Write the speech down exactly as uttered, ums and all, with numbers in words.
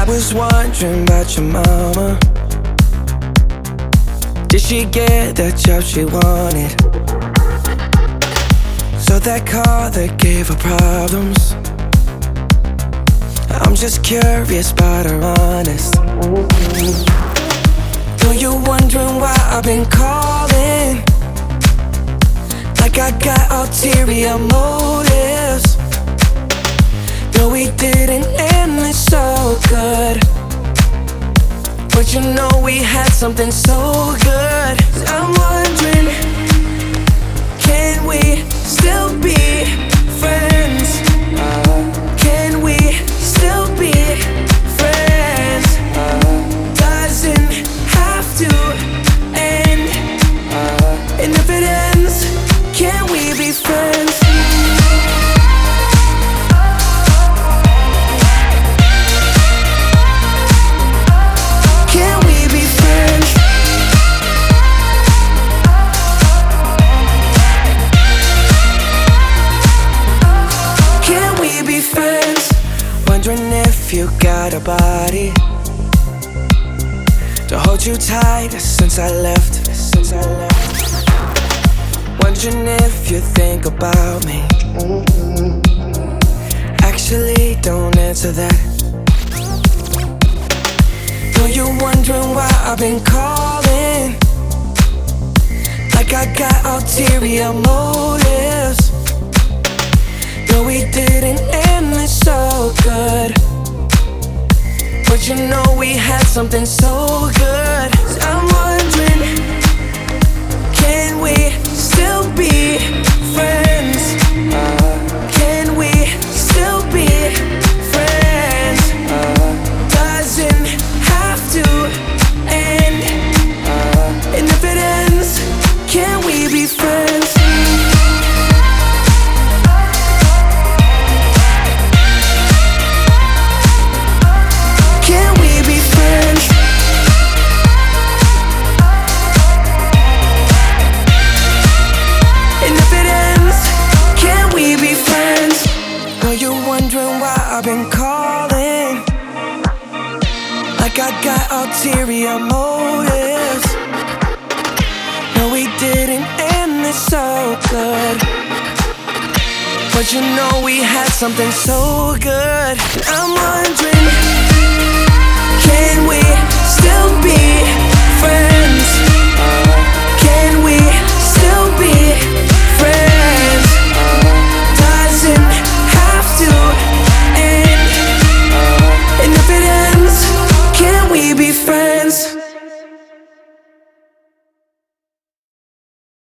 was wondering about your mama. Did she get that job she wanted? So that car that gave her problems. I'm just curious about her honest. Know you're wondering why I've been calling, like I got ulterior motives. No, we didn't end this so good, but you know we had something so good. I'm wondering, can we still be friends? Can we still be friends? Doesn't have to end, and if it ends, can we be friends? Wondering if you got a body to hold you tight since I left. Since I left. Wondering if you think about me. Actually, don't answer that. Know you're wondering why I've been calling, like I got ulterior motives. No, we didn't end this so good, but you know we had something so good. I'm wondering, can we still be friends? Can we still be friends? Doesn't have to end, and if it ends, can we be friends? I've been calling, like I got ulterior motives. No, we didn't end this so good, but you know we had something so good. I'm wondering, can we still be friends? Can we still be friends? Doesn't have to. And if it ends, can we be friends?